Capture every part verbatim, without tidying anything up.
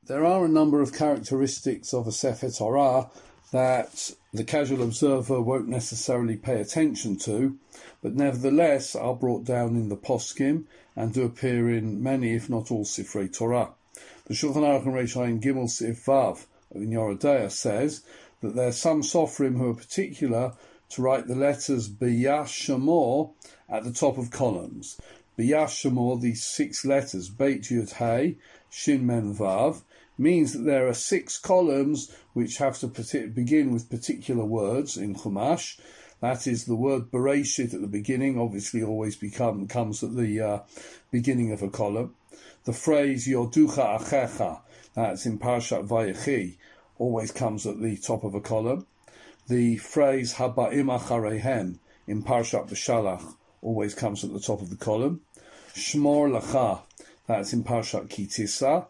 There are a number of characteristics of a Sefer Torah that the casual observer won't necessarily pay attention to, but nevertheless are brought down in the poskim and do appear in many, if not all, Sifrei Torah. The Shulchan Aruch and Reish Ayin Gimel Sif Vav in Yoreh De'ah says that there are some Sofrim who are particular to write the letters B'Yash Shemor at the top of columns. B'Yash Shemor, these six letters, Beit Yud Hey, Shin Men Vav, means that there are six columns which have to begin with particular words in Chumash. That is, the word Bereshit at the beginning obviously always become, comes at the uh, beginning of a column. The phrase Yoducha Achecha, that's in Parashat Vayechi, always comes at the top of a column. The phrase Haba'im Achareihem in Parashat B'Shalach always comes at the top of the column. Shmor Lacha, that's in Parashat Ki Tisa.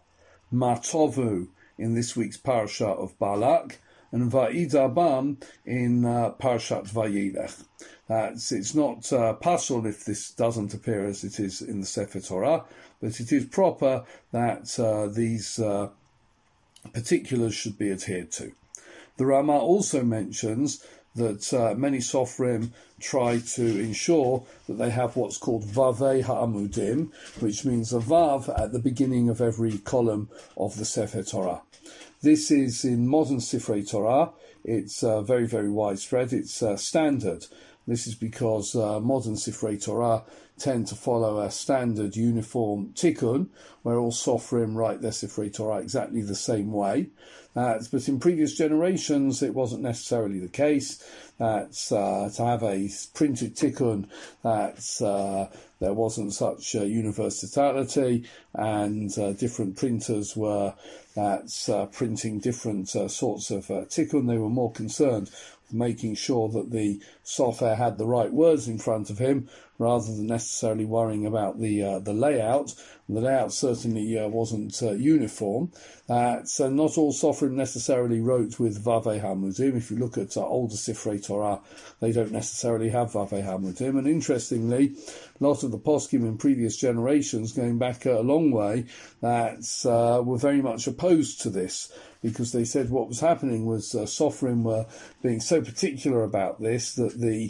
Matovu in this week's parasha of Balak, and Va'idabam in uh, Parashat Vayilech. That's, it's not uh, pasul if this doesn't appear as it is in the Sefer Torah, but it is proper that uh, these uh, particulars should be adhered to. The Ramah also mentions that uh, many Sofrim try to ensure that they have what's called Vavei Ha'amudim, which means a Vav at the beginning of every column of the Sefer Torah. This is in modern Sifrei Torah. It's uh, very, very widespread. It's uh, standard. This is because uh, modern Sifrei Torah tend to follow a standard uniform tikkun, where all Sofrim write their Sifrei Torah exactly the same way. Uh, but in previous generations, it wasn't necessarily the case. That uh, to have a printed tikkun, that uh, there wasn't such uh, universality, and uh, different printers were that's uh, printing different uh, sorts of uh, tikkun. They were more concerned with making sure that the sofer had the right words in front of him, rather than necessarily worrying about the uh, the layout. The layout certainly uh, wasn't uh, uniform. Uh, so not all Sofrim necessarily wrote with Vavei Hamudim. If you look at uh, older Sifrei Torah, they don't necessarily have Vavei Hamudim. And interestingly, a lot of the poskim in previous generations, going back a long way, that uh, were very much opposed to this, because they said what was happening was uh, Sofrim were being so particular about this that the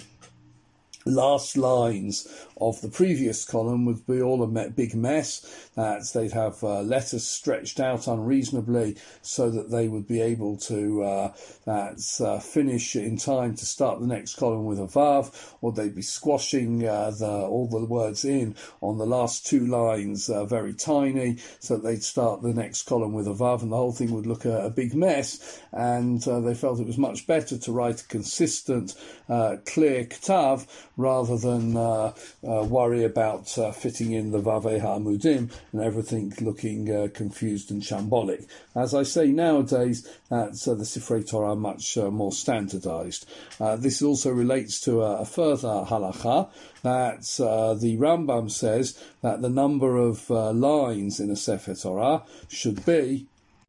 last lines of the previous column would be all a big mess, that they'd have uh, letters stretched out unreasonably so that they would be able to uh, that's, uh, finish in time to start the next column with a Vav, or they'd be squashing uh, the, all the words in on the last two lines uh, very tiny, so that they'd start the next column with a Vav, and the whole thing would look a, a big mess, and uh, they felt it was much better to write a consistent, uh, clear Ktav, rather than uh, uh, worry about uh, fitting in the Vavei Ha'amudim and everything looking uh, confused and shambolic. As I say, nowadays, that's, uh, the Sifrei Torah are much uh, more standardized. Uh, this also relates to a, a further halacha, that uh, the Rambam says that the number of uh, lines in a Sefer Torah should be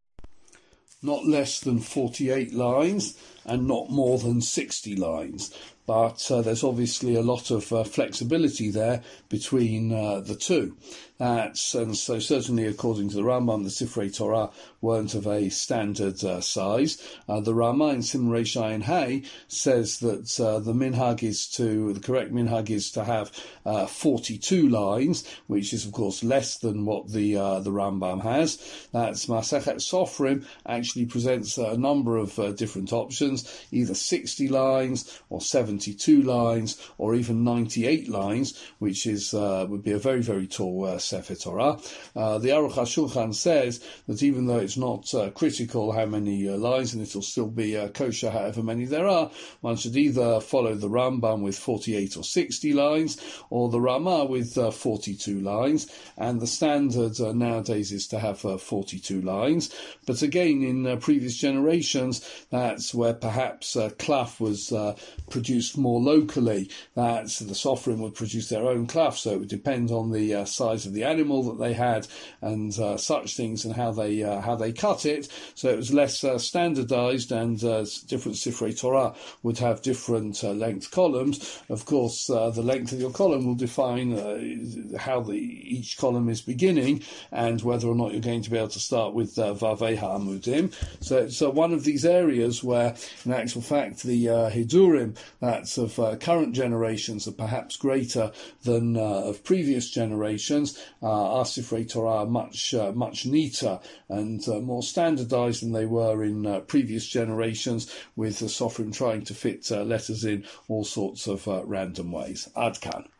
not less than forty-eight lines and not more than sixty lines. But uh, there's obviously a lot of uh, flexibility there between uh, the two. That's, and so certainly according to the Rambam, the Sifrei Torah weren't of a standard uh, size. Uh, the Rama in Simon Reish Ayin Hay says that uh, the minhag is to, the correct minhag is to have uh, forty-two lines, which is of course less than what the uh, the Rambam has. That's Masechet Sofrim actually presents a number of uh, different options, either sixty lines or seventy-two lines or even ninety-eight lines, which is uh, would be a very, very tall uh, Sefer Torah. Uh, the Aruch HaShulchan says that even though it's not uh, critical how many uh, lines, and it'll still be uh, kosher however many there are, one should either follow the Rambam with forty-eight or sixty lines, or the Ramah with uh, forty-two lines, and the standard uh, nowadays is to have uh, forty-two lines. But again, in uh, previous generations, that's where perhaps uh, Klaf was uh, produced produced more locally, that the Sofrim would produce their own cloth, so it would depend on the uh, size of the animal that they had and uh, such things and how they uh, how they cut it. So it was less uh, standardized, and uh, different Sifrei Torah would have different uh, length columns. Of course, uh, the length of your column will define uh, how the each column is beginning and whether or not you're going to be able to start with uh, Vavei HaAmudim. So it's uh, one of these areas where, in actual fact, the uh, Hidurim that's of uh, current generations are perhaps greater than uh, of previous generations. Uh, our Sifrei Torah are much, uh, much neater and uh, more standardized than they were in uh, previous generations, with the Sofrim trying to fit uh, letters in all sorts of uh, random ways. Ad Kan.